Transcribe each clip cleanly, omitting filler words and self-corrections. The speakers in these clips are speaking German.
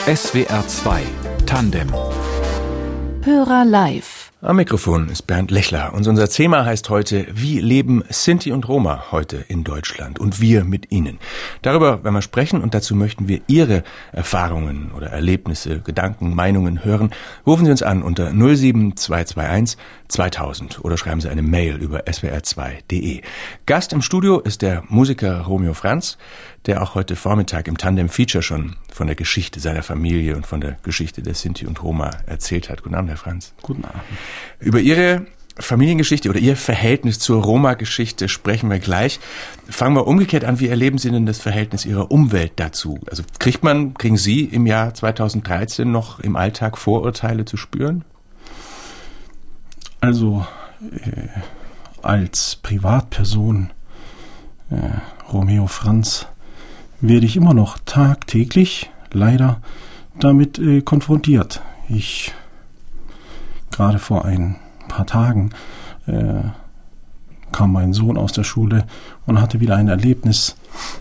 SWR 2 Tandem. Hörer live. Am Mikrofon ist Bernd Lechler und unser Thema heißt heute: Wie leben Sinti und Roma heute in Deutschland und wir mit ihnen? Darüber werden wir sprechen und dazu möchten wir Ihre Erfahrungen oder Erlebnisse, Gedanken, Meinungen hören. Rufen Sie uns an unter 07221 2000 oder schreiben Sie eine Mail über swr2.de. Gast im Studio ist der Musiker Romeo Franz, der auch heute Vormittag im Tandem-Feature schon von der Geschichte seiner Familie und von der Geschichte der Sinti und Roma erzählt hat. Guten Abend, Herr Franz. Guten Abend. Über Ihre Familiengeschichte oder Ihr Verhältnis zur Roma-Geschichte sprechen wir gleich. Fangen wir umgekehrt an. Wie erleben Sie denn das Verhältnis Ihrer Umwelt dazu? Also kriegen Sie im Jahr 2013 noch im Alltag Vorurteile zu spüren? Also als Privatperson Romeo Franz werde ich immer noch tagtäglich leider damit konfrontiert. Gerade vor ein paar Tagen kam mein Sohn aus der Schule und hatte wieder ein Erlebnis,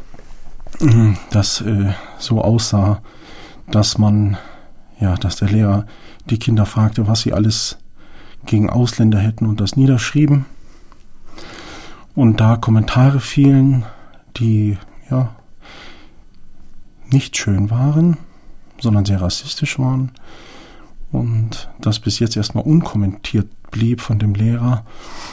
das so aussah, dass der Lehrer die Kinder fragte, was sie alles gegen Ausländer hätten und das niederschrieben. Und da Kommentare fielen, die nicht schön waren, sondern sehr rassistisch waren. Und das bis jetzt erstmal unkommentiert blieb von dem Lehrer.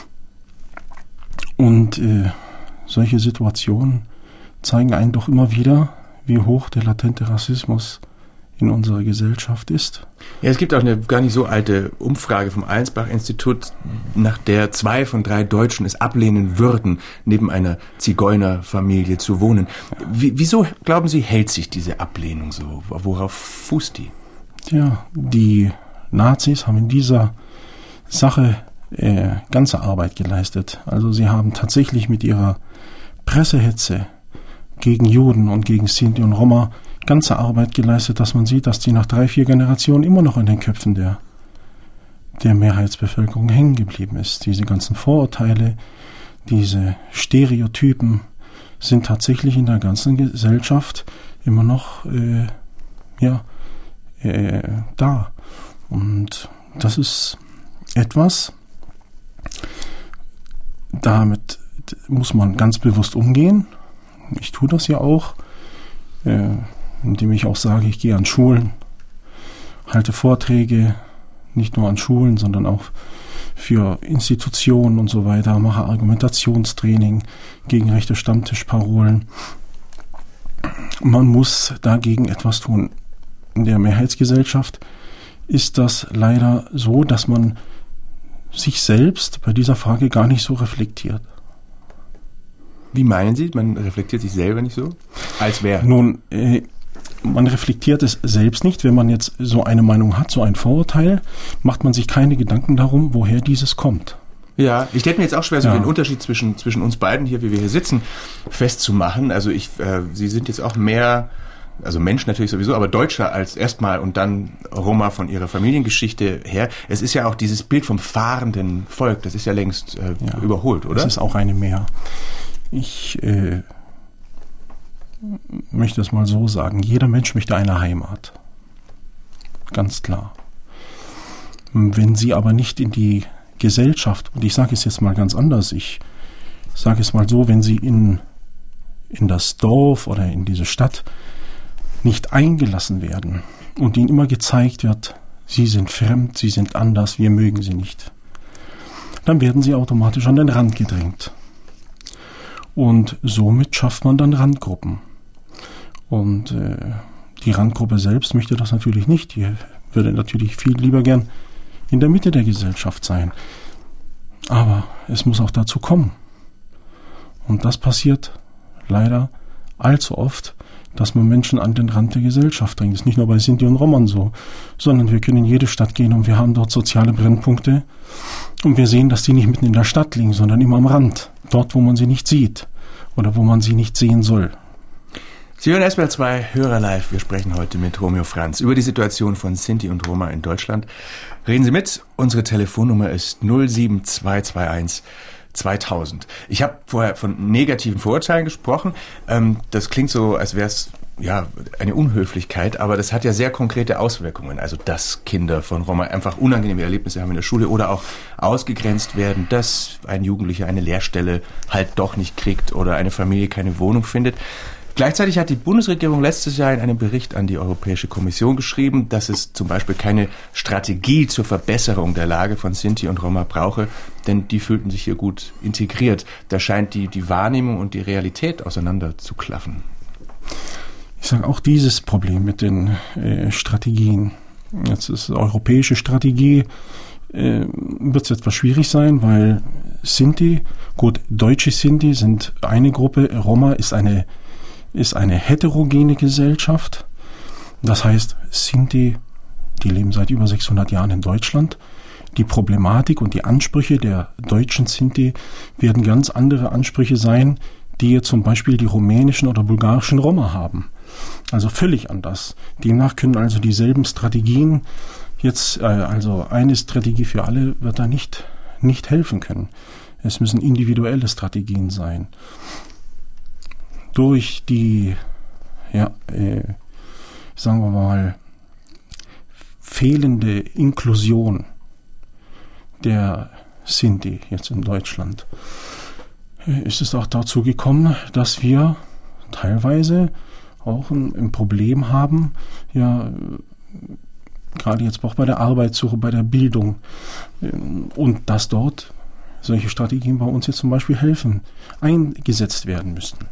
Und solche Situationen zeigen einen doch immer wieder, wie hoch der latente Rassismus in unserer Gesellschaft ist. Ja, es gibt auch eine gar nicht so alte Umfrage vom Allensbach-Institut, nach der 2 von 3 Deutschen es ablehnen würden, neben einer Zigeunerfamilie zu wohnen. Wieso, glauben Sie, hält sich diese Ablehnung so? Worauf fußt die? Ja, die Nazis haben in dieser Sache ganze Arbeit geleistet. Also sie haben tatsächlich mit ihrer Pressehetze gegen Juden und gegen Sinti und Roma ganze Arbeit geleistet, dass man sieht, dass die nach 3-4 Generationen immer noch in den Köpfen der Mehrheitsbevölkerung hängen geblieben ist. Diese ganzen Vorurteile, diese Stereotypen sind tatsächlich in der ganzen Gesellschaft immer noch da. Und das ist etwas, damit muss man ganz bewusst umgehen. Ich tue das ja auch, indem ich auch sage, ich gehe an Schulen, halte Vorträge, nicht nur an Schulen, sondern auch für Institutionen und so weiter, mache Argumentationstraining gegen rechte Stammtischparolen. Man muss dagegen etwas tun. In der Mehrheitsgesellschaft ist das leider so, dass man sich selbst bei dieser Frage gar nicht so reflektiert. Wie meinen Sie? Man reflektiert sich selber nicht so? Als wer? Nun, man reflektiert es selbst nicht. Wenn man jetzt so eine Meinung hat, so ein Vorurteil, macht man sich keine Gedanken darum, woher dieses kommt. Ja, ich denke mir jetzt auch schwer, so den Unterschied zwischen uns beiden hier, wie wir hier sitzen, festzumachen. Also Sie sind jetzt auch mehr, also Mensch natürlich sowieso, aber Deutscher als erstmal und dann Roma von ihrer Familiengeschichte her. Es ist ja auch dieses Bild vom fahrenden Volk, das ist ja längst überholt, oder? Das ist auch eine Mehr. Ich möchte es mal so sagen, jeder Mensch möchte eine Heimat. Ganz klar. Wenn Sie aber nicht in die Gesellschaft, und ich sage es jetzt mal ganz anders, ich sage es mal so, wenn Sie in das Dorf oder in diese Stadt nicht eingelassen werden und Ihnen immer gezeigt wird, Sie sind fremd, Sie sind anders, wir mögen Sie nicht, dann werden Sie automatisch an den Rand gedrängt. Und somit schafft man dann Randgruppen. Und die Randgruppe selbst möchte das natürlich nicht. Die würde natürlich viel lieber gern in der Mitte der Gesellschaft sein. Aber es muss auch dazu kommen. Und das passiert leider allzu oft, dass man Menschen an den Rand der Gesellschaft drängt. Das ist nicht nur bei Sinti und Romern so, sondern wir können in jede Stadt gehen und wir haben dort soziale Brennpunkte und wir sehen, dass die nicht mitten in der Stadt liegen, sondern immer am Rand, dort, wo man sie nicht sieht oder wo man sie nicht sehen soll. Sie hören SWR 2 Hörer live. Wir sprechen heute mit Romeo Franz über die Situation von Sinti und Roma in Deutschland. Reden Sie mit. Unsere Telefonnummer ist 07221 2000. Ich habe vorher von negativen Vorurteilen gesprochen. Das klingt so, als wäre es eine Unhöflichkeit, aber das hat ja sehr konkrete Auswirkungen. Also, dass Kinder von Roma einfach unangenehme Erlebnisse haben in der Schule oder auch ausgegrenzt werden, dass ein Jugendlicher eine Lehrstelle halt doch nicht kriegt oder eine Familie keine Wohnung findet. Gleichzeitig hat die Bundesregierung letztes Jahr in einem Bericht an die Europäische Kommission geschrieben, dass es zum Beispiel keine Strategie zur Verbesserung der Lage von Sinti und Roma brauche, denn die fühlten sich hier gut integriert. Da scheint die Wahrnehmung und die Realität auseinander zu klaffen. Ich sage auch dieses Problem mit den Strategien. Jetzt ist europäische Strategie, wird es etwas schwierig sein, weil Sinti, deutsche Sinti sind eine Gruppe, Roma ist eine heterogene Gesellschaft. Das heißt, Sinti, die leben seit über 600 Jahren in Deutschland. Die Problematik und die Ansprüche der deutschen Sinti werden ganz andere Ansprüche sein, die jetzt zum Beispiel die rumänischen oder bulgarischen Roma haben. Also völlig anders. Demnach können also dieselben Strategien jetzt, also eine Strategie für alle wird da nicht helfen können. Es müssen individuelle Strategien sein. Durch die, sagen wir mal, fehlende Inklusion der Sinti jetzt in Deutschland ist es auch dazu gekommen, dass wir teilweise auch ein Problem haben, gerade jetzt auch bei der Arbeitssuche, bei der Bildung, und dass dort solche Strategien bei uns jetzt zum Beispiel eingesetzt werden müssten.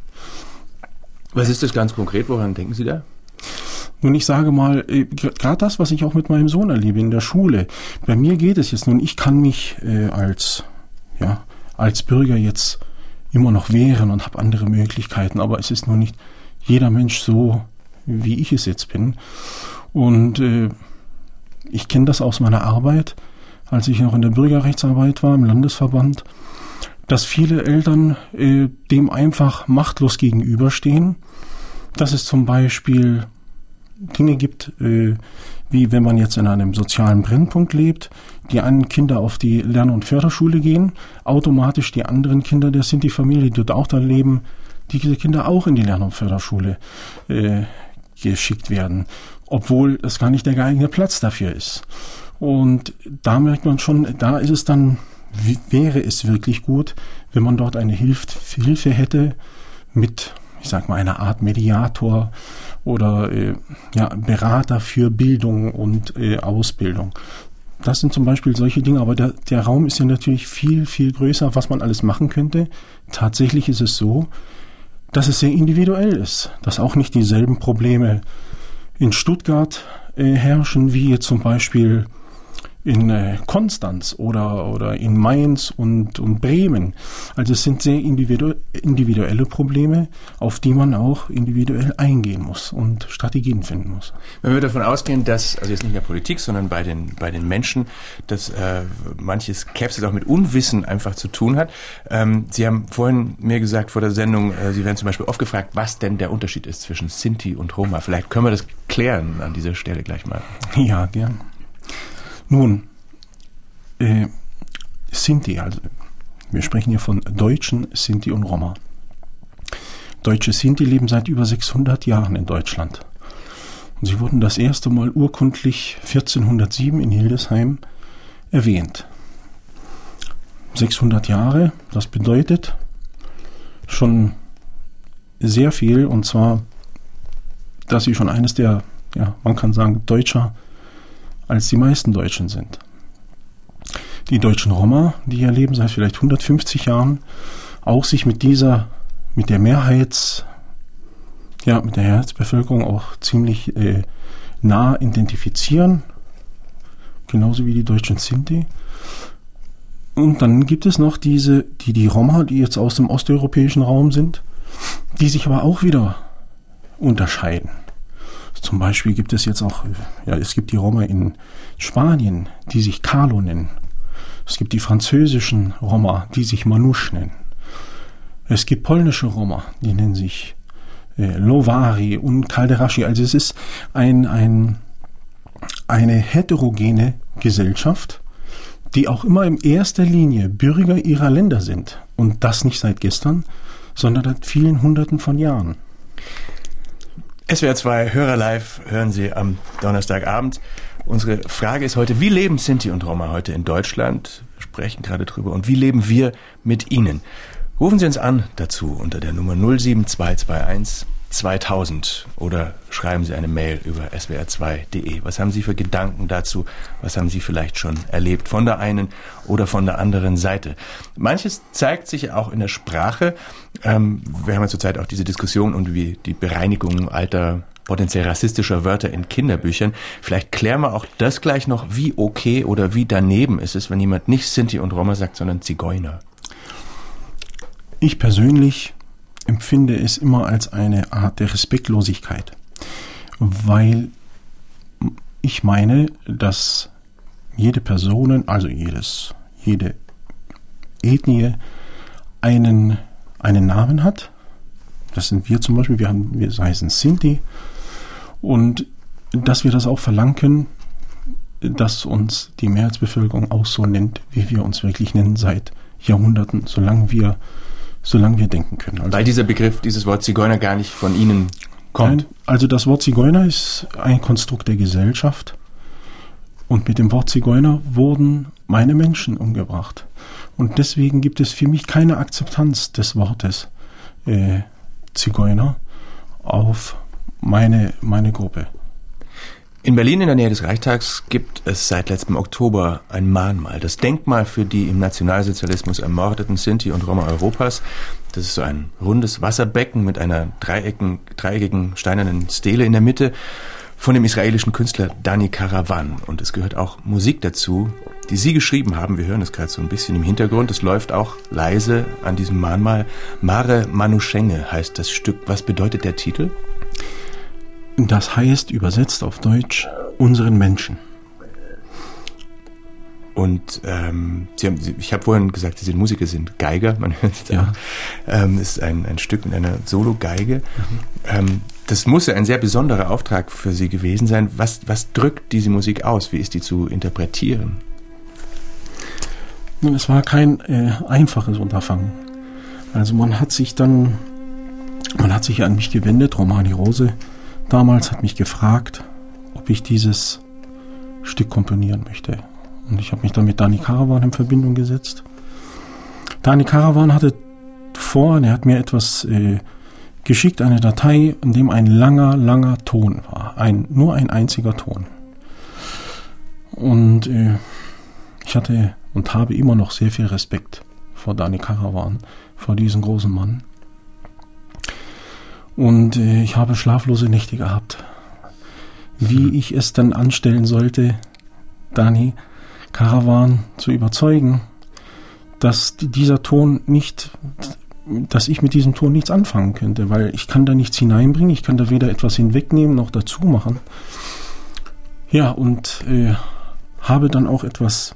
Was ist das ganz konkret? Woran denken Sie da? Nun, ich sage mal, gerade das, was ich auch mit meinem Sohn erlebe in der Schule. Bei mir geht es jetzt nun, ich kann mich als Bürger jetzt immer noch wehren und habe andere Möglichkeiten, aber es ist nur nicht jeder Mensch so, wie ich es jetzt bin. Und ich kenne das aus meiner Arbeit, als ich noch in der Bürgerrechtsarbeit war, im Landesverband, dass viele Eltern dem einfach machtlos gegenüberstehen, dass es zum Beispiel Dinge gibt, wie wenn man jetzt in einem sozialen Brennpunkt lebt, die einen Kinder auf die Lern- und Förderschule gehen, automatisch die anderen Kinder der Sinti-Familie, die dort auch da leben, diese Kinder auch in die Lern- und Förderschule geschickt werden, obwohl es gar nicht der geeignete Platz dafür ist. Und da merkt man schon, da ist es dann, wäre es wirklich gut, wenn man dort eine Hilfe hätte mit, ich sag mal, einer Art Mediator oder Berater für Bildung und Ausbildung. Das sind zum Beispiel solche Dinge, aber der Raum ist ja natürlich viel, viel größer, was man alles machen könnte. Tatsächlich ist es so, dass es sehr individuell ist, dass auch nicht dieselben Probleme in Stuttgart herrschen, wie jetzt zum Beispiel in Konstanz oder in Mainz und Bremen. Also es sind sehr individuelle Probleme, auf die man auch individuell eingehen muss und Strategien finden muss. Wenn wir davon ausgehen, dass, also jetzt nicht in der Politik, sondern bei den Menschen, dass manche Skepsis auch mit Unwissen einfach zu tun hat. Sie haben vorhin mir gesagt vor der Sendung, Sie werden zum Beispiel oft gefragt, was denn der Unterschied ist zwischen Sinti und Roma. Vielleicht können wir das klären an dieser Stelle gleich mal. Ja, gern. Nun, Sinti, also wir sprechen hier von Deutschen, Sinti und Roma. Deutsche Sinti leben seit über 600 Jahren in Deutschland. Und sie wurden das erste Mal urkundlich 1407 in Hildesheim erwähnt. 600 Jahre, das bedeutet schon sehr viel, und zwar, dass sie schon eines der, man kann sagen, Deutscher als die meisten Deutschen sind. Die deutschen Roma, die hier leben seit vielleicht 150 Jahren, auch sich mit der Mehrheitsbevölkerung auch ziemlich nah identifizieren, genauso wie die deutschen Sinti. Und dann gibt es noch die Roma, die jetzt aus dem osteuropäischen Raum sind, die sich aber auch wieder unterscheiden. Zum Beispiel gibt es jetzt auch, es gibt die Roma in Spanien, die sich Carlo nennen. Es gibt die französischen Roma, die sich Manouche nennen. Es gibt polnische Roma, die nennen sich Lovari und Calderasci. Also es ist eine heterogene Gesellschaft, die auch immer in erster Linie Bürger ihrer Länder sind. Und das nicht seit gestern, sondern seit vielen Hunderten von Jahren. SWR 2 Hörer live hören Sie am Donnerstagabend. Unsere Frage ist heute, wie leben Sinti und Roma heute in Deutschland? Wir sprechen gerade drüber. Und wie leben wir mit ihnen? Rufen Sie uns an dazu unter der Nummer 07221 2000 oder schreiben Sie eine Mail über swr2.de. Was haben Sie für Gedanken dazu? Was haben Sie vielleicht schon erlebt von der einen oder von der anderen Seite? Manches zeigt sich auch in der Sprache. Wir haben ja zurzeit auch diese Diskussion und wie die Bereinigung alter potenziell rassistischer Wörter in Kinderbüchern. Vielleicht klären wir auch das gleich noch, wie okay oder wie daneben ist es, wenn jemand nicht Sinti und Roma sagt, sondern Zigeuner. Ich persönlich empfinde es immer als eine Art der Respektlosigkeit, weil ich meine, dass jede Person, also jede Ethnie einen Namen hat. Das sind wir zum Beispiel, wir heißen Sinti, und dass wir das auch verlangen können, dass uns die Mehrheitsbevölkerung auch so nennt, wie wir uns wirklich nennen seit Jahrhunderten, solange wir denken können. Also, weil dieser Begriff, dieses Wort Zigeuner gar nicht von Ihnen kommt? Nein, also das Wort Zigeuner ist ein Konstrukt der Gesellschaft, und mit dem Wort Zigeuner wurden meine Menschen umgebracht. Und deswegen gibt es für mich keine Akzeptanz des Wortes Zigeuner auf meine Gruppe. In Berlin in der Nähe des Reichstags gibt es seit letztem Oktober ein Mahnmal, das Denkmal für die im Nationalsozialismus ermordeten Sinti und Roma Europas. Das ist so ein rundes Wasserbecken mit einer dreieckigen steinernen Stele in der Mitte von dem israelischen Künstler Dani Karavan. Und es gehört auch Musik dazu, die Sie geschrieben haben. Wir hören es gerade so ein bisschen im Hintergrund. Es läuft auch leise an diesem Mahnmal. Mare Manushenge heißt das Stück. Was bedeutet der Titel? Das heißt, übersetzt auf Deutsch, unseren Menschen. Und ich habe vorhin gesagt, Sie sind Musiker, Sie sind Geiger, man hört es ja. Es ist ein Stück mit einer Solo-Geige. Das muss ja ein sehr besonderer Auftrag für Sie gewesen sein. Was drückt diese Musik aus? Wie ist die zu interpretieren? Nun, es war kein einfaches Unterfangen. Also man hat sich an mich gewendet. Romani Rose damals hat mich gefragt, ob ich dieses Stück komponieren möchte. Und ich habe mich dann mit Dani Karavan in Verbindung gesetzt. Dani Karavan er hat mir etwas geschickt, eine Datei, in dem ein langer Ton war. Nur ein einziger Ton. Und ich hatte und habe immer noch sehr viel Respekt vor Dani Karavan, vor diesem großen Mann. Und ich habe schlaflose Nächte gehabt, wie ich es dann anstellen sollte, Dani Karavan zu überzeugen, dass dieser Ton dass ich mit diesem Ton nichts anfangen könnte, weil ich kann da nichts hineinbringen, ich kann da weder etwas hinwegnehmen noch dazu machen. Ja, und habe dann auch etwas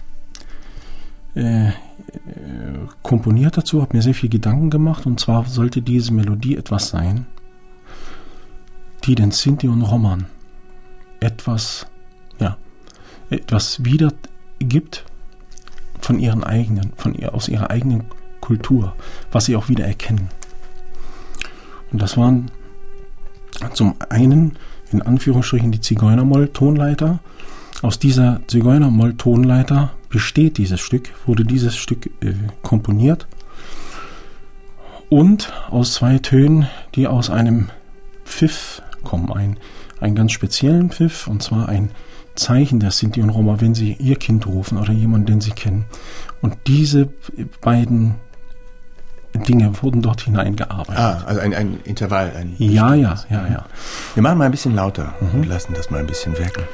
komponiert dazu, habe mir sehr viel Gedanken gemacht, und zwar sollte diese Melodie etwas sein, die den Sinti und Roman etwas wiedergibt aus ihrer eigenen Kultur, was sie auch wieder erkennen. Und das waren zum einen in Anführungsstrichen die Zigeunermoll-Tonleiter. Aus dieser Zigeunermoll-Tonleiter wurde dieses Stück komponiert, und aus zwei Tönen, die aus einem Pfiff kommen, einen ganz speziellen Pfiff, und zwar ein Zeichen der Sinti und Roma, wenn sie ihr Kind rufen oder jemanden, den sie kennen. Und diese beiden Dinge wurden dort hineingearbeitet. Also ein Intervall. Ja. Wir machen mal ein bisschen lauter und lassen das mal ein bisschen wirken.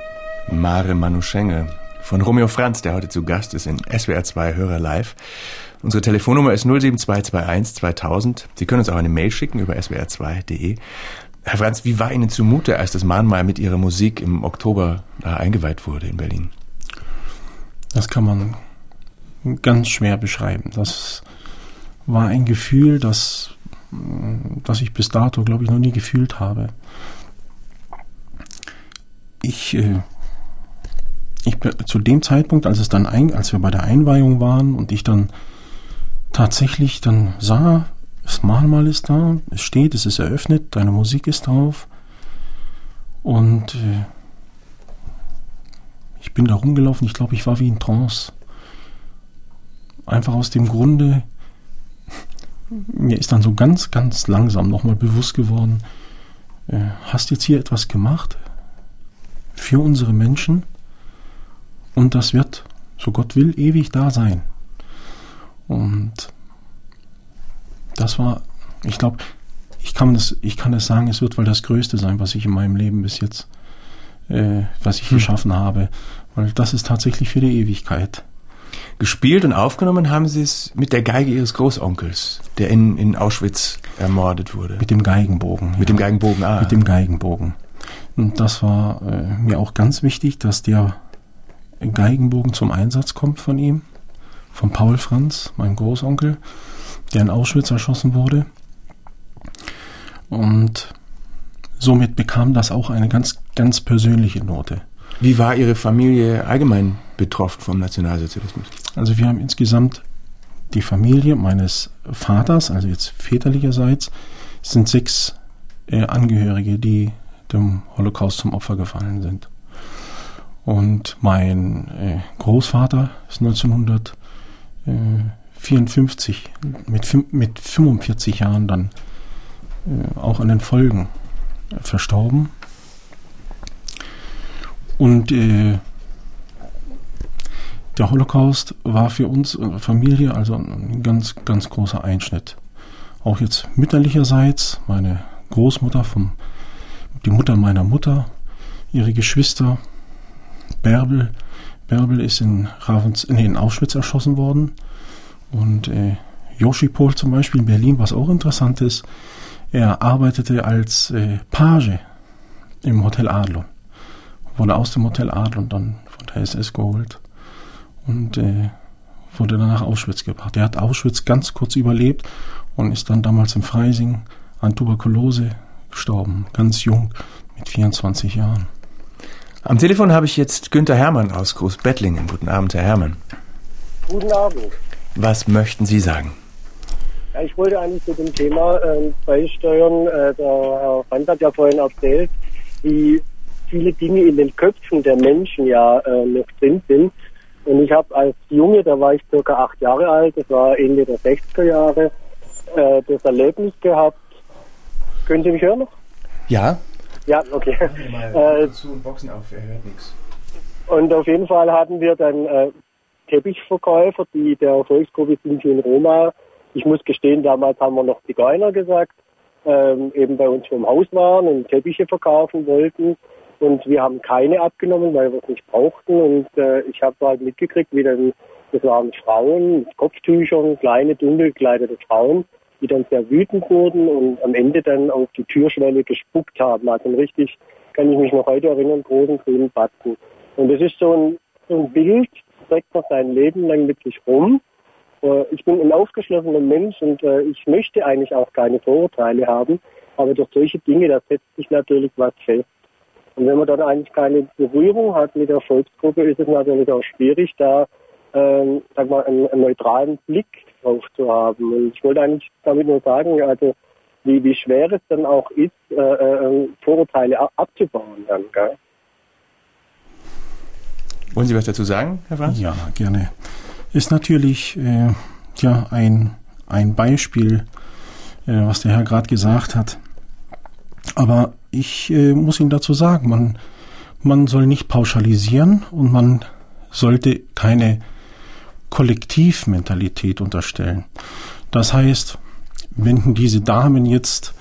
Mare Manushenge von Romeo Franz, der heute zu Gast ist in SWR 2 Hörer live. Unsere Telefonnummer ist 07221 2000. Sie können uns auch eine Mail schicken über swr2.de. Herr Franz, wie war Ihnen zumute, als das Mahnmal mit Ihrer Musik im Oktober da eingeweiht wurde in Berlin? Das kann man ganz schwer beschreiben. Das war ein Gefühl, das ich bis dato, glaube ich, noch nie gefühlt habe. Ich zu dem Zeitpunkt, als wir bei der Einweihung waren und ich dann tatsächlich dann sah, das Mahnmal ist da, es steht, es ist eröffnet, deine Musik ist drauf und ich bin da rumgelaufen, ich glaube, ich war wie in Trance. Einfach aus dem Grunde, mir ist dann so ganz, ganz langsam nochmal bewusst geworden, hast jetzt hier etwas gemacht für unsere Menschen und das wird, so Gott will, ewig da sein. Und das war, ich glaube, ich kann das sagen, es wird wohl das Größte sein, was ich in meinem Leben bis jetzt, was ich geschaffen habe, weil das ist tatsächlich für die Ewigkeit. Gespielt und aufgenommen haben Sie es mit der Geige Ihres Großonkels, der in Auschwitz ermordet wurde. Mit dem Geigenbogen. Mit dem Geigenbogen, Mit dem Geigenbogen. Und das war mir auch ganz wichtig, dass der Geigenbogen zum Einsatz kommt von ihm, von Paul Franz, meinem Großonkel, der in Auschwitz erschossen wurde. Und somit bekam das auch eine ganz, ganz persönliche Note. Wie war Ihre Familie allgemein betroffen vom Nationalsozialismus? Also wir haben insgesamt die Familie meines Vaters, also jetzt väterlicherseits, sind 6 Angehörige, die dem Holocaust zum Opfer gefallen sind. Und mein Großvater ist 1954 mit 45 Jahren dann auch an den Folgen verstorben. Und der Holocaust war für uns Familie also ein ganz, ganz großer Einschnitt. Auch jetzt mütterlicherseits, meine Großmutter, die Mutter meiner Mutter, ihre Geschwister, Bärbel ist in Auschwitz erschossen worden. Und Joshi Pohl zum Beispiel in Berlin, was auch interessant ist, er arbeitete als Page im Hotel Adlon. Wurde aus dem Hotel Adlon dann von der SS geholt und wurde dann nach Auschwitz gebracht. Er hat Auschwitz ganz kurz überlebt und ist dann damals in Freising an Tuberkulose gestorben, ganz jung, mit 24 Jahren. Am Telefon habe ich jetzt Günther Hermann aus Großbettlingen. Guten Abend, Herr Hermann. Guten Abend. Was möchten Sie sagen? Ja, ich wollte eigentlich zu dem Thema beisteuern. Der Herr Franz hat ja vorhin erzählt, wie viele Dinge in den Köpfen der Menschen ja noch drin sind. Und ich habe als Junge, da war ich circa 8 Jahre alt, das war Ende der 60er Jahre, das Erlebnis gehabt. Können Sie mich hören noch? Ja. Ja, okay. Mal zu und Boxen auf, er hört nichts. Und auf jeden Fall hatten wir dann Teppichverkäufer, die der Volksgruppe Sinti und Roma, ich muss gestehen, damals haben wir noch Zigeuner gesagt, eben bei uns vom Haus waren und Teppiche verkaufen wollten. Und wir haben keine abgenommen, weil wir es nicht brauchten. Und ich habe halt mitgekriegt, wie dann, das waren Frauen mit Kopftüchern, kleine, dunkel gekleidete Frauen, die dann sehr wütend wurden und am Ende dann auf die Türschwelle gespuckt haben. Also richtig, kann ich mich noch heute erinnern, großen grünen Batzen. Und das ist so ein Bild, das trägt man sein Leben lang mit sich rum. Ich bin ein aufgeschlossener Mensch und ich möchte eigentlich auch keine Vorurteile haben. Aber durch solche Dinge, da setzt sich natürlich was fest. Und wenn man dann eigentlich keine Berührung hat mit der Volksgruppe, ist es natürlich auch schwierig, da sag mal, einen neutralen Blick drauf zu haben. Und ich wollte eigentlich damit nur sagen, also wie schwer es dann auch ist, Vorurteile abzubauen dann, gell? Wollen Sie was dazu sagen, Herr Franz? Ja, gerne. Ist natürlich ein Beispiel, was der Herr gerade gesagt hat. Aber ich muss Ihnen dazu sagen, man soll nicht pauschalisieren und man sollte keine Kollektivmentalität unterstellen. Das heißt, wenn diese Damen jetzt,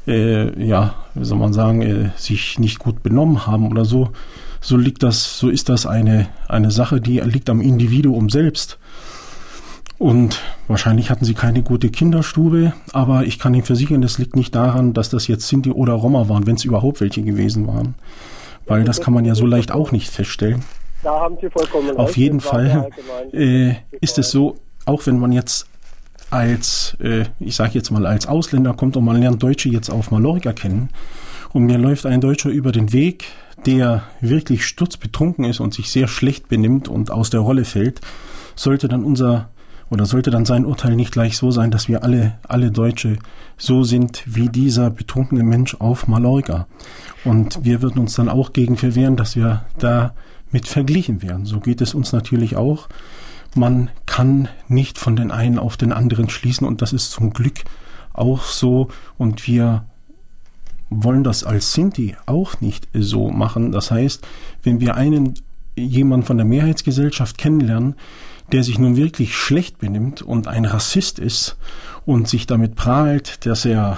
sich nicht gut benommen haben oder so ist das eine Sache, die liegt am Individuum selbst. Und wahrscheinlich hatten sie keine gute Kinderstube, aber ich kann Ihnen versichern, das liegt nicht daran, dass das jetzt Sinti oder Roma waren, wenn es überhaupt welche gewesen waren. Weil das kann man ja so leicht auch nicht feststellen. Da haben Sie vollkommen recht. Auf jeden Fall ist es so, auch wenn man jetzt als, ich sage jetzt mal als Ausländer kommt und man lernt Deutsche jetzt auf Mallorca kennen und mir läuft ein Deutscher über den Weg, der wirklich sturzbetrunken ist und sich sehr schlecht benimmt und aus der Rolle fällt, sollte dann sein Urteil nicht gleich so sein, dass wir alle Deutsche so sind wie dieser betrunkene Mensch auf Mallorca. Und wir würden uns dann auch gegen verwehren, dass wir da mit verglichen werden. So geht es uns natürlich auch. Man kann nicht von den einen auf den anderen schließen und das ist zum Glück auch so. Und wir wollen das als Sinti auch nicht so machen. Das heißt, wenn wir jemanden von der Mehrheitsgesellschaft kennenlernen, der sich nun wirklich schlecht benimmt und ein Rassist ist und sich damit prahlt, dass er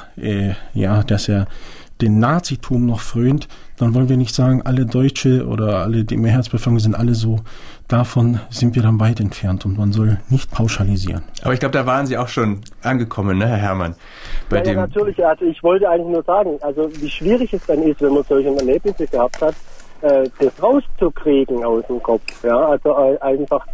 den Nazitum noch frönt, dann wollen wir nicht sagen, alle Deutsche oder alle die Mehrheitsbevölkerung sind alle so. Davon sind wir dann weit entfernt und man soll nicht pauschalisieren. Aber ich glaube, da waren Sie auch schon angekommen, ne, Herr Herrmann? Ja, natürlich. Also ich wollte eigentlich nur sagen, also wie schwierig es dann ist, wenn man solche Erlebnisse gehabt hat, das rauszukriegen aus dem Kopf. Ja, also einfach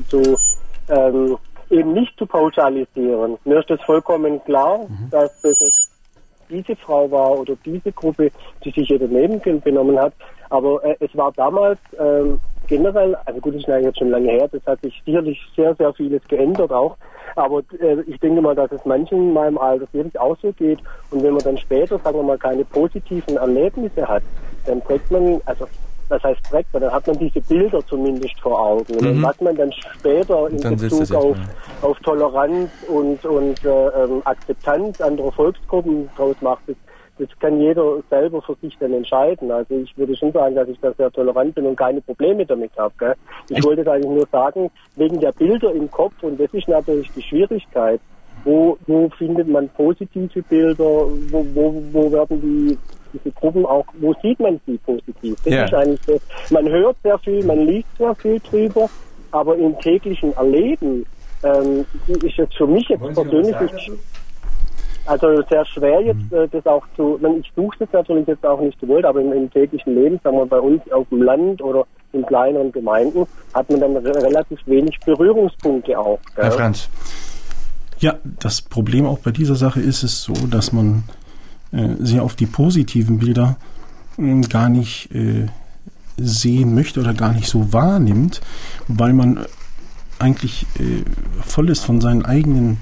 eben nicht zu pauschalisieren. Mir ist das vollkommen klar, dass das jetzt diese Frau war oder diese Gruppe, die sich ihr daneben benommen hat. Aber es war damals generell, also gut, das ist jetzt schon lange her, das hat sich sicherlich sehr, sehr vieles geändert auch. Aber ich denke mal, dass es manchen in meinem Alter wirklich auch so geht. Und wenn man dann später, sagen wir mal, keine positiven Erlebnisse hat, dann trägt man, also das heißt trägt man, dann hat man diese Bilder zumindest vor Augen. Und was man dann später in Bezug auf Toleranz und Akzeptanz anderer Volksgruppen draus macht, das kann jeder selber für sich dann entscheiden. Also ich würde schon sagen, dass ich da sehr tolerant bin und keine Probleme damit habe. Ich wollte es eigentlich nur sagen, wegen der Bilder im Kopf, und das ist natürlich die Schwierigkeit, wo findet man positive Bilder, wo werden diese Gruppen auch, wo sieht man sie positiv? Das ist eigentlich so. Man hört sehr viel, man liest sehr viel drüber, aber im täglichen Erleben ist es für mich jetzt persönlich also sehr schwer jetzt das auch ich suche das natürlich jetzt auch nicht gewollt, aber im täglichen Leben, sagen wir bei uns auf dem Land oder in kleineren Gemeinden, hat man dann relativ wenig Berührungspunkte auch. Gell? Herr Franz. Ja, das Problem auch bei dieser Sache ist es so, dass man sehr auf die positiven Bilder gar nicht sehen möchte oder gar nicht so wahrnimmt, weil man eigentlich voll ist von seiner eigenen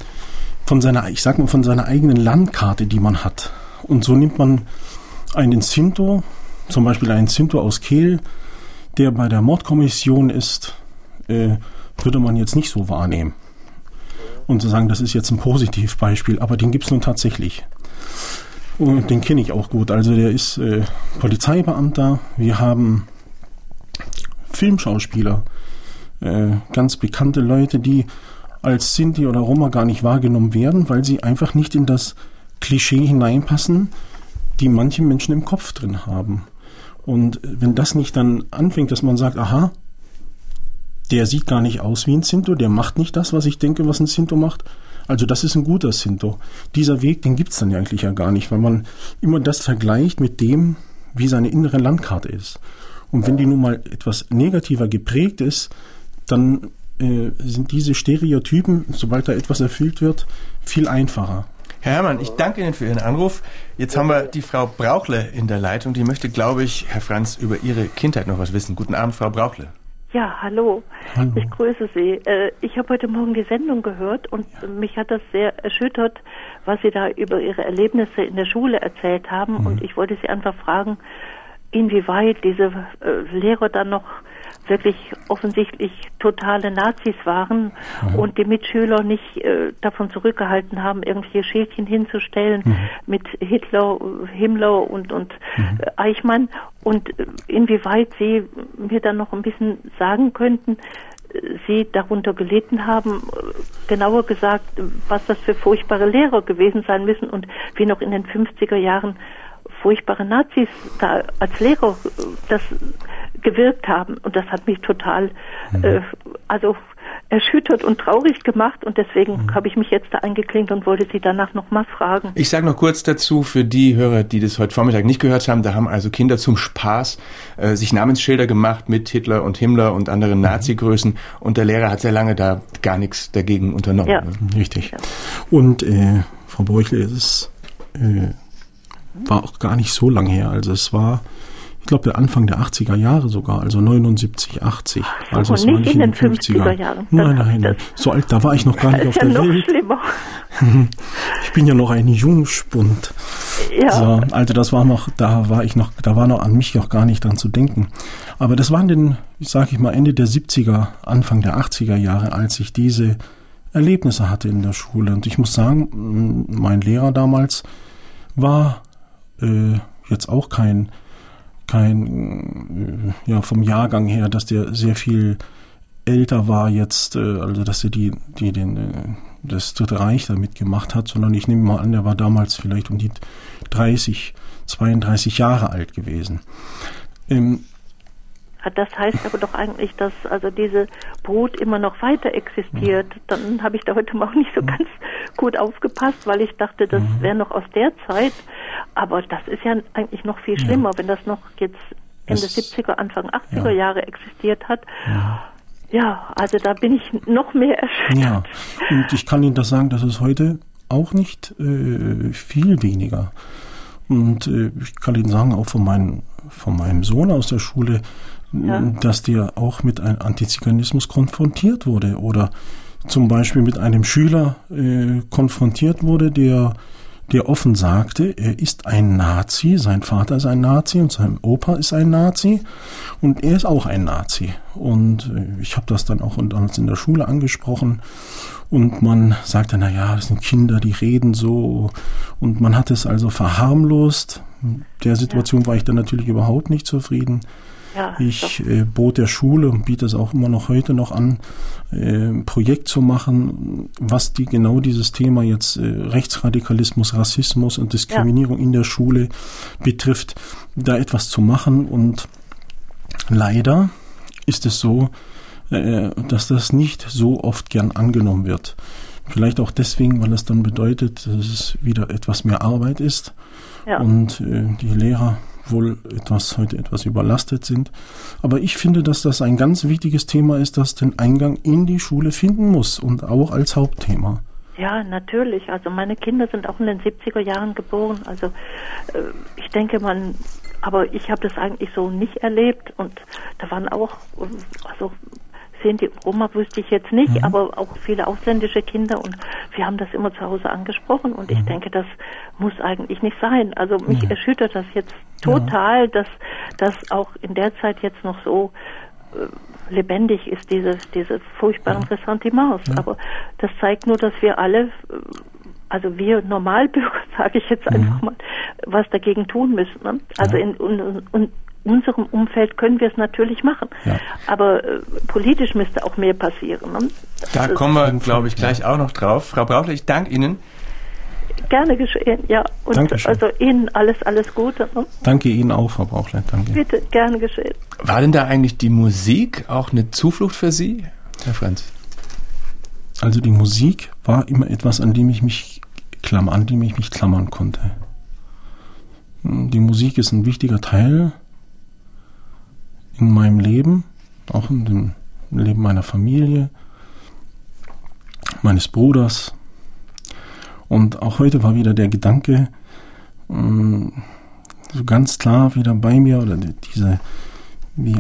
Landkarte, die man hat. Und so nimmt man einen Sinto, zum Beispiel einen Sinto aus Kehl, der bei der Mordkommission ist, würde man jetzt nicht so wahrnehmen. Und zu sagen, das ist jetzt ein Positivbeispiel, aber den gibt es nun tatsächlich. Und den kenne ich auch gut. Also der ist Polizeibeamter. Wir haben Filmschauspieler, ganz bekannte Leute, die als Sinti oder Roma gar nicht wahrgenommen werden, weil sie einfach nicht in das Klischee hineinpassen, die manche Menschen im Kopf drin haben. Und wenn das nicht dann anfängt, dass man sagt, aha, der sieht gar nicht aus wie ein Sinto, der macht nicht das, was ich denke, was ein Sinto macht. Also das ist ein guter Sinto. Dieser Weg, den gibt es dann eigentlich ja gar nicht, weil man immer das vergleicht mit dem, wie seine innere Landkarte ist. Und wenn die nun mal etwas negativer geprägt ist, dann sind diese Stereotypen, sobald da etwas erfüllt wird, viel einfacher. Herr Herrmann, ich danke Ihnen für Ihren Anruf. Jetzt haben wir die Frau Brauchle in der Leitung. Die möchte, glaube ich, Herr Franz, über Ihre Kindheit noch was wissen. Guten Abend, Frau Brauchle. Ja, hallo. Ich grüße Sie. Ich habe heute Morgen die Sendung gehört und mich hat das sehr erschüttert, was Sie da über Ihre Erlebnisse in der Schule erzählt haben. Und ich wollte Sie einfach fragen, inwieweit diese Lehrer dann noch wirklich offensichtlich totale Nazis waren und die Mitschüler nicht davon zurückgehalten haben, irgendwelche Schildchen hinzustellen mit Hitler, Himmler und Eichmann, und inwieweit Sie mir dann noch ein bisschen sagen könnten, Sie darunter gelitten haben, genauer gesagt, was das für furchtbare Lehrer gewesen sein müssen und wie noch in den 50er Jahren furchtbare Nazis da als Lehrer das gewirkt haben. Und das hat mich total erschüttert und traurig gemacht und deswegen habe ich mich jetzt da eingeklinkt und wollte Sie danach nochmal fragen. Ich sage noch kurz dazu, für die Hörer, die das heute Vormittag nicht gehört haben, da haben also Kinder zum Spaß sich Namensschilder gemacht mit Hitler und Himmler und anderen Nazi-Größen und der Lehrer hat sehr lange da gar nichts dagegen unternommen. Ja. Ne? Richtig. Ja. Und Frau Bräuchle, es war auch gar nicht so lange her. Also es war, ich glaube, der Anfang der 80er Jahre sogar, also 79, 80. So, also es nicht war nicht in den 50er Jahren. Nein. So alt, da war ich noch gar nicht auf der noch Welt. Schlimmer. Ich bin ja noch ein Jungspund. Ja. So, also das war noch, da war noch an mich auch gar nicht dran zu denken. Aber das waren denn, sage ich mal, Ende der 70er, Anfang der 80er Jahre, als ich diese Erlebnisse hatte in der Schule. Und ich muss sagen, mein Lehrer damals war jetzt auch kein vom Jahrgang her, dass der sehr viel älter war jetzt, also dass er das Dritte Reich da mitgemacht hat, sondern ich nehme mal an, der war damals vielleicht um die 32 Jahre alt gewesen. Das heißt aber doch eigentlich, dass also diese Brut immer noch weiter existiert. Dann habe ich da heute auch nicht so ganz gut aufgepasst, weil ich dachte, das wäre noch aus der Zeit. Aber das ist ja eigentlich noch viel schlimmer, wenn das noch jetzt Ende 70er, Anfang 80er Jahre existiert hat. Ja, also da bin ich noch mehr erschüttert. Ja, und ich kann Ihnen das sagen, das ist heute auch nicht viel weniger. Und ich kann Ihnen sagen, auch von meinem Sohn aus der Schule, dass der auch mit einem Antiziganismus konfrontiert wurde oder zum Beispiel mit einem Schüler konfrontiert wurde, der offen sagte, er ist ein Nazi, sein Vater ist ein Nazi und sein Opa ist ein Nazi und er ist auch ein Nazi. Und ich habe das dann auch damals in der Schule angesprochen und man sagte, das sind Kinder, die reden so und man hat es also verharmlost. In der Situation war ich dann natürlich überhaupt nicht zufrieden. Ja, ich bot der Schule und biete es auch immer noch heute noch an, ein Projekt zu machen, was genau dieses Thema jetzt Rechtsradikalismus, Rassismus und Diskriminierung in der Schule betrifft, da etwas zu machen. Und leider ist es so, dass das nicht so oft gern angenommen wird. Vielleicht auch deswegen, weil es dann bedeutet, dass es wieder etwas mehr Arbeit ist und die Lehrer wohl heute etwas überlastet sind. Aber ich finde, dass das ein ganz wichtiges Thema ist, das den Eingang in die Schule finden muss und auch als Hauptthema. Ja, natürlich. Also meine Kinder sind auch in den 70er Jahren geboren. Also ich denke, aber ich habe das eigentlich so nicht erlebt und da waren auch, Sinti und Roma wüsste ich jetzt nicht, aber auch viele ausländische Kinder und wir haben das immer zu Hause angesprochen und ich denke, das muss eigentlich nicht sein. Also mich erschüttert das jetzt total, dass das auch in der Zeit jetzt noch so lebendig ist, diese furchtbaren Ressentiments. Aber das zeigt nur, dass wir alle, also wir Normalbürger, sage ich jetzt einfach mal, was dagegen tun müssen. Ne? Also in unserem Umfeld können wir es natürlich machen. Ja. Aber politisch müsste auch mehr passieren. Ne? Da kommen wir, glaube ich, gleich auch noch drauf. Frau Bräuchle, ich danke Ihnen. Gerne geschehen, ja. Und Dankeschön. Also Ihnen alles Gute. Ne? Danke Ihnen auch, Frau Bräuchle. Danke. Bitte, gerne geschehen. War denn da eigentlich die Musik auch eine Zuflucht für Sie, Herr Franz? Also die Musik war immer etwas, an dem ich mich klammern konnte. Die Musik ist ein wichtiger Teil in meinem Leben, auch in dem Leben meiner Familie, meines Bruders. Und auch heute war wieder der Gedanke so ganz klar wieder bei mir, oder wie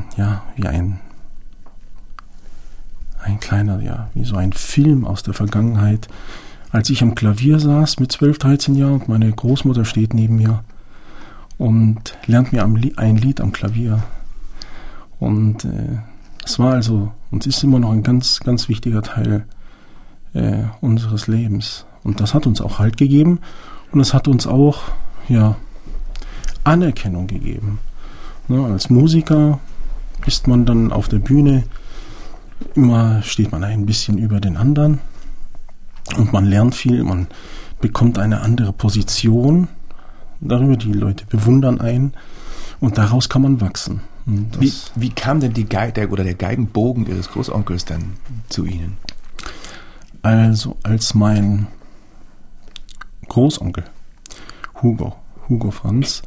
so ein Film aus der Vergangenheit, als ich am Klavier saß mit 12, 13 Jahren und meine Großmutter steht neben mir und lernt mir ein Lied am Klavier. Und es war also und ist immer noch ein ganz, ganz wichtiger Teil unseres Lebens. Und das hat uns auch Halt gegeben und es hat uns auch Anerkennung gegeben. Ne, als Musiker ist man dann auf der Bühne, immer steht man ein bisschen über den anderen und man lernt viel, man bekommt eine andere Position darüber, die Leute bewundern einen Und daraus kann man wachsen. Wie kam denn der Geigenbogen Ihres Großonkels dann zu Ihnen? Also als mein Großonkel Hugo Franz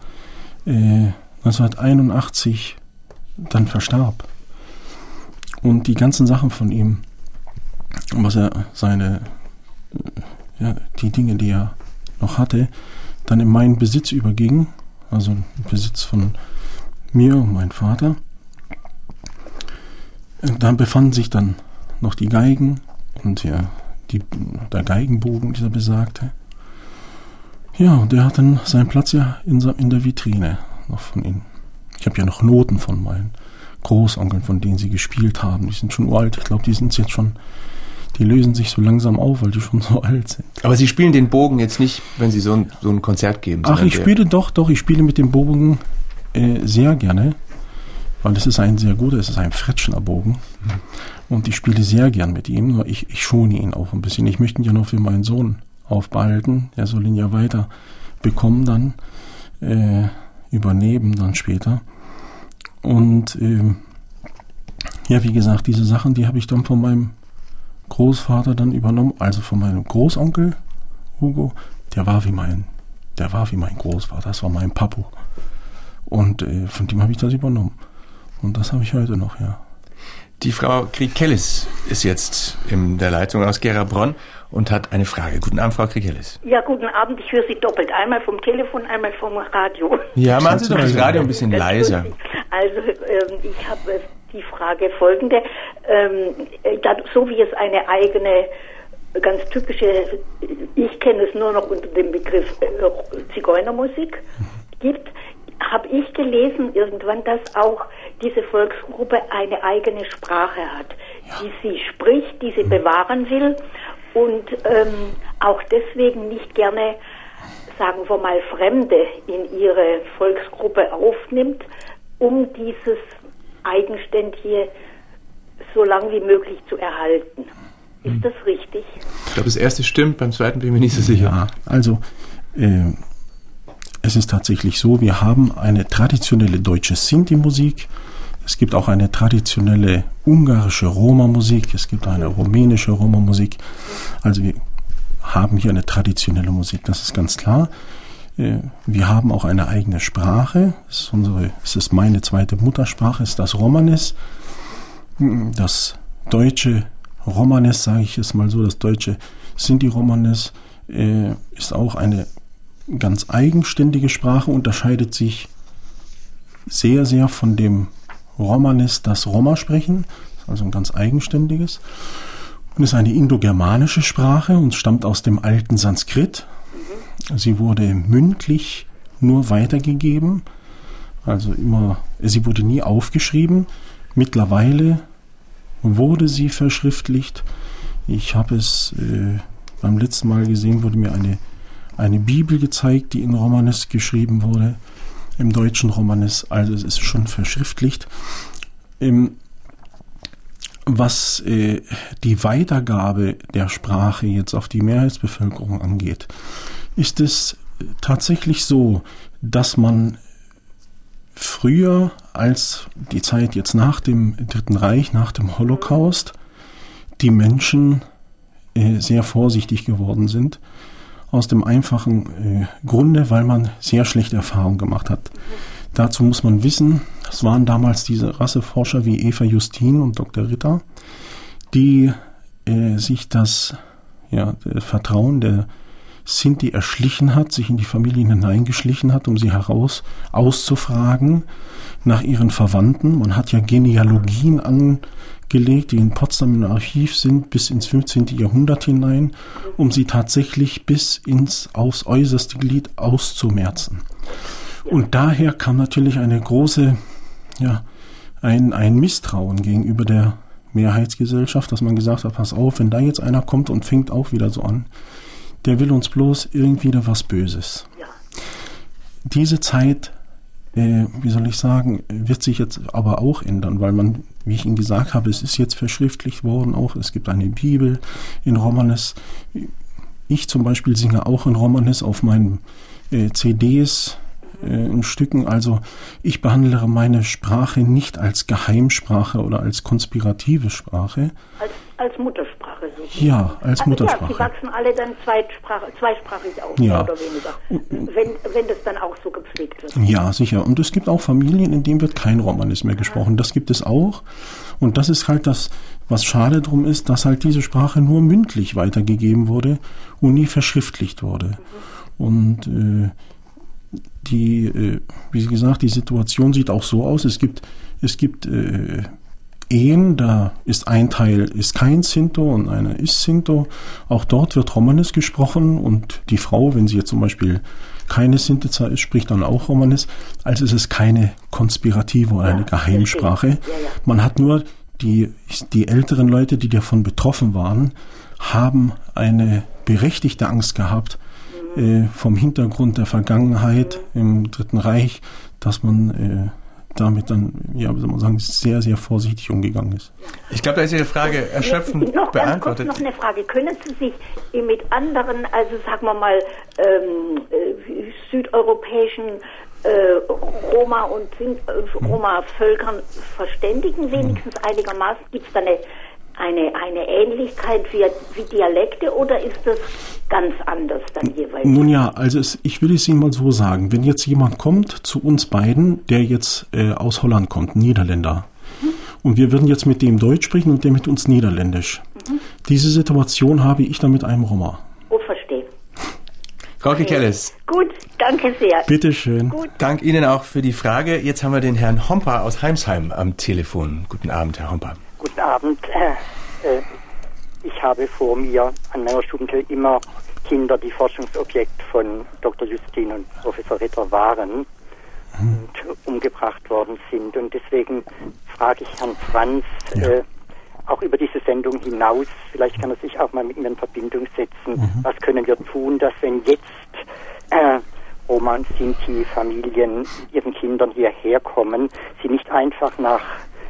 1981 dann verstarb und die ganzen Sachen von ihm, was er die Dinge, die er noch hatte, dann in meinen Besitz übergingen, also im Besitz von mir und meinem Vater. Da befanden sich dann noch die Geigen und der Geigenbogen, dieser besagte. Ja, und der hat dann seinen Platz ja in der Vitrine noch von ihnen. Ich habe ja noch Noten von meinen Großonkeln, von denen sie gespielt haben. Die sind schon uralt. Ich glaube, die lösen sich so langsam auf, weil die schon so alt sind. Aber Sie spielen den Bogen jetzt nicht, wenn Sie so ein Konzert geben? Ach, ich spiele doch. Ich spiele mit dem Bogen sehr gerne, weil es ist ein Fretschner Bogen. Und ich spiele sehr gern mit ihm, nur ich schone ihn auch ein bisschen. Ich möchte ihn ja noch für meinen Sohn aufbehalten. Der soll ihn ja weiter bekommen dann, übernehmen dann später. Und wie gesagt, diese Sachen, die habe ich dann von meinem Großvater dann übernommen, also von meinem Großonkel Hugo. Der war wie mein Großvater, das war mein Papu. Und von dem habe ich das übernommen. Und das habe ich heute noch, ja. Die Frau Krikelis ist jetzt in der Leitung aus Gera-Bronn und hat eine Frage. Guten Abend, Frau Krikelis. Ja, guten Abend. Ich höre Sie doppelt. Einmal vom Telefon, einmal vom Radio. Ja, machen Sie doch das Radio ein bisschen leiser. Also, ich habe die Frage folgende. So wie es eine eigene, ganz typische, ich kenne es nur noch unter dem Begriff Zigeunermusik gibt, habe ich gelesen irgendwann, dass auch diese Volksgruppe eine eigene Sprache hat, die sie spricht, die sie bewahren will und auch deswegen nicht gerne, sagen wir mal, Fremde in ihre Volksgruppe aufnimmt, um dieses Eigenständige so lang wie möglich zu erhalten. Ist das richtig? Ich glaube, das erste stimmt, beim zweiten bin ich mir nicht so sicher. Ja, also es ist tatsächlich so, wir haben eine traditionelle deutsche Sinti-Musik, es gibt auch eine traditionelle ungarische Roma-Musik, es gibt eine rumänische Roma-Musik. Also wir haben hier eine traditionelle Musik, das ist ganz klar. Wir haben auch eine eigene Sprache, es ist meine zweite Muttersprache, ist das Romanes. Das deutsche Romanes, sage ich es mal so, das deutsche Sinti-Romanes ist auch eine ganz eigenständige Sprache, unterscheidet sich sehr, sehr von dem Romanes, das Roma sprechen, also ein ganz eigenständiges. Und ist eine indogermanische Sprache und stammt aus dem alten Sanskrit. Sie wurde mündlich nur weitergegeben, sie wurde nie aufgeschrieben. Mittlerweile wurde sie verschriftlicht. Ich habe es beim letzten Mal gesehen, wurde mir eine Bibel gezeigt, die in Romanes geschrieben wurde, im deutschen Romanes, also es ist schon verschriftlicht. Was die Weitergabe der Sprache jetzt auf die Mehrheitsbevölkerung angeht, ist es tatsächlich so, dass man früher als die Zeit jetzt nach dem Dritten Reich, nach dem Holocaust, die Menschen sehr vorsichtig geworden sind. Aus dem einfachen Grunde, weil man sehr schlechte Erfahrungen gemacht hat. Dazu muss man wissen, das waren damals diese Rasseforscher wie Eva Justin und Dr. Ritter, die sich das Vertrauen der Sinti erschlichen hat, sich in die Familien hineingeschlichen hat, um sie auszufragen nach ihren Verwandten. Man hat ja Genealogien angelegt, die in Potsdam im Archiv sind, bis ins 15. Jahrhundert hinein, um sie tatsächlich bis aufs äußerste Glied auszumerzen. Und daher kam natürlich eine große, ein Misstrauen gegenüber der Mehrheitsgesellschaft, dass man gesagt hat, pass auf, wenn da jetzt einer kommt und fängt auch wieder so an, der will uns bloß irgendwie da was Böses. Ja. Diese Zeit, wird sich jetzt aber auch ändern, weil man, wie ich Ihnen gesagt habe, es ist jetzt verschriftlicht worden auch, es gibt eine Bibel in Romanes. Ich zum Beispiel singe auch in Romanes auf meinen CDs, in Stücken. Also ich behandle meine Sprache nicht als Geheimsprache oder als konspirative Sprache. Als Muttersprache so. Ja, als Muttersprache. Ja, sie wachsen alle dann zweisprachig auf, ja. Mehr oder weniger. Wenn das dann auch so gepflegt wird. Ja, sicher. Und es gibt auch Familien, in denen wird kein Romanes mehr gesprochen. Das gibt es auch. Und das ist halt das, was schade drum ist, dass halt diese Sprache nur mündlich weitergegeben wurde und nie verschriftlicht wurde. Und wie gesagt, die Situation sieht auch so aus. Es gibt Ehen, da ist ein Teil ist kein Sinto und einer ist Sinto. Auch dort wird Romanes gesprochen und die Frau, wenn sie jetzt zum Beispiel keine Sintica ist, spricht dann auch Romanes. Also es ist keine konspirative oder eine Geheimsprache. Man hat nur die älteren Leute, die davon betroffen waren, haben eine berechtigte Angst gehabt vom Hintergrund der Vergangenheit im Dritten Reich, dass man damit dann, ja, wie soll man sagen, sehr, sehr vorsichtig umgegangen ist. Ich glaube, da ist Ihre Frage erschöpfend beantwortet. Noch eine Frage. Können Sie sich mit anderen, also sagen wir mal, südeuropäischen Roma und Roma-Völkern verständigen, wenigstens einigermaßen? Gibt es da eine Ähnlichkeit wie Dialekte oder ist das ganz anders dann jeweils? Nun ja, also ich will es Ihnen mal so sagen, wenn jetzt jemand kommt zu uns beiden, der jetzt aus Holland kommt, ein Niederländer, und wir würden jetzt mit dem Deutsch sprechen und der mit uns Niederländisch. Diese Situation habe ich dann mit einem Roma. Oh, verstehe. Frau Kikeles. Gut, danke sehr. Bitte schön. Gut. Dank Ihnen auch für die Frage. Jetzt haben wir den Herrn Homper aus Heimsheim am Telefon. Guten Abend, Herr Homper. Guten Abend. Ich habe vor mir an meiner Schule immer Kinder, die Forschungsobjekt von Dr. Justin und Professor Ritter waren und umgebracht worden sind. Und deswegen frage ich Herrn Franz, auch über diese Sendung hinaus, vielleicht kann er sich auch mal mit mir in Verbindung setzen, was können wir tun, dass wenn jetzt Roma und Sinti-Familien ihren Kindern hierher kommen, sie nicht einfach nach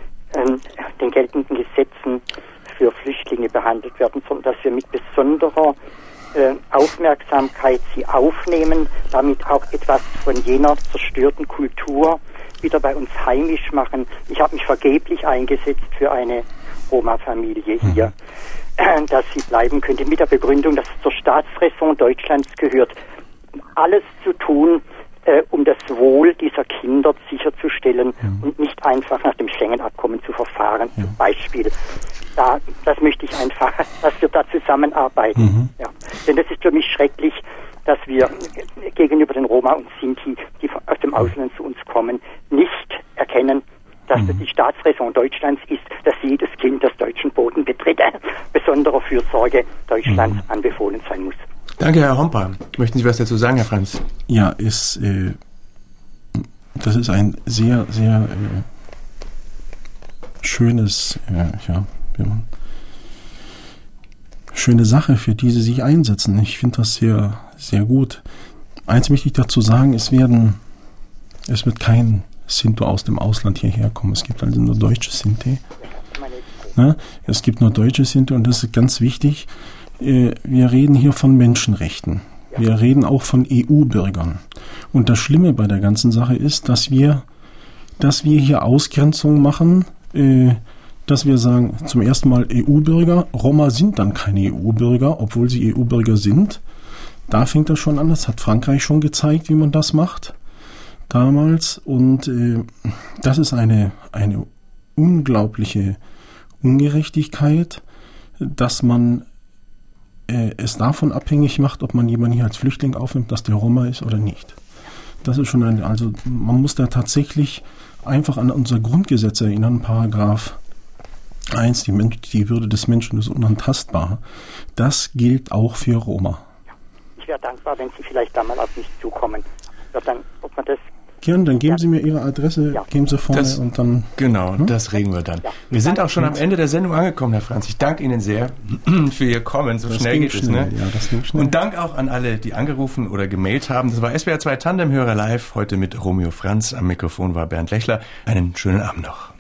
den geltenden Gesetzen für Flüchtlinge behandelt werden, sondern dass wir mit besonderer Aufmerksamkeit sie aufnehmen, damit auch etwas von jener zerstörten Kultur wieder bei uns heimisch machen. Ich habe mich vergeblich eingesetzt für eine Roma-Familie hier, dass sie bleiben könnte, mit der Begründung, dass es zur Staatsräson Deutschlands gehört, alles zu tun, um das Wohl dieser Kinder sicherzustellen und nicht einfach nach dem Schengen-Abkommen zu verfahren, zum Beispiel. Das möchte ich einfach, dass wir da zusammenarbeiten. Ja. Denn das ist für mich schrecklich, dass wir gegenüber den Roma und Sinti, die aus dem Ausland zu uns kommen, nicht erkennen, dass das die Staatsräson Deutschlands ist, dass jedes Kind, das deutschen Boden betritt, besonderer Fürsorge Deutschlands anbefohlen sein muss. Danke, Herr Homper. Möchten Sie was dazu sagen, Herr Franz? Ja, das ist ein sehr, sehr schönes, schöne Sache, für die Sie sich einsetzen. Ich finde das sehr, sehr gut. Eins möchte ich dazu sagen, es wird kein Sinto aus dem Ausland hierher kommen. Es gibt also nur deutsche Sinti. Ja, es gibt nur deutsche Sinti und das ist ganz wichtig. Wir reden hier von Menschenrechten. Wir reden auch von EU-Bürgern. Und das Schlimme bei der ganzen Sache ist, dass wir hier Ausgrenzung machen, dass wir sagen, zum ersten Mal EU-Bürger, Roma sind dann keine EU-Bürger, obwohl sie EU-Bürger sind. Da fängt das schon an, das hat Frankreich schon gezeigt, wie man das macht, damals. Und das ist eine unglaubliche Ungerechtigkeit, dass man es davon abhängig macht, ob man jemanden hier als Flüchtling aufnimmt, dass der Roma ist oder nicht. Das ist schon also man muss da tatsächlich einfach an unser Grundgesetz erinnern, Paragraph 1, die Würde des Menschen ist unantastbar. Das gilt auch für Roma. Ich wäre dankbar, wenn Sie vielleicht da mal auf mich zukommen. Ob man das Gern, dann geben Sie mir Ihre Adresse, geben Sie vorne und dann... Genau, das regeln wir dann. Wir sind auch schon am Ende der Sendung angekommen, Herr Franz. Ich danke Ihnen sehr für Ihr Kommen. So schnell geht es, ne? Ja, das ging schnell. Und Dank auch an alle, die angerufen oder gemailt haben. Das war SWR 2 Tandem Hörer live, heute mit Romeo Franz. Am Mikrofon war Bernd Lechler. Einen schönen Abend noch.